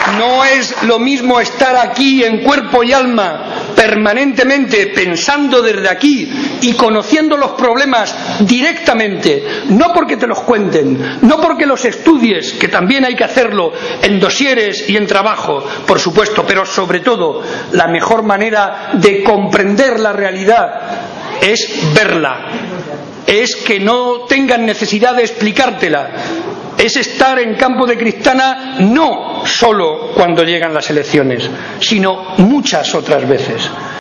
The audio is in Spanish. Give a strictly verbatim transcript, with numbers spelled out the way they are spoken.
No es lo mismo estar aquí en cuerpo y alma permanentemente pensando desde aquí y conociendo los problemas directamente, no porque te los cuenten, no porque los estudies, que también hay que hacerlo en dosieres y en trabajo, por supuesto, pero sobre todo la mejor manera de comprender la realidad es verla, es que no tengan necesidad de explicártela. Es estar en campo de Cristana no solo cuando llegan las elecciones, sino muchas otras veces.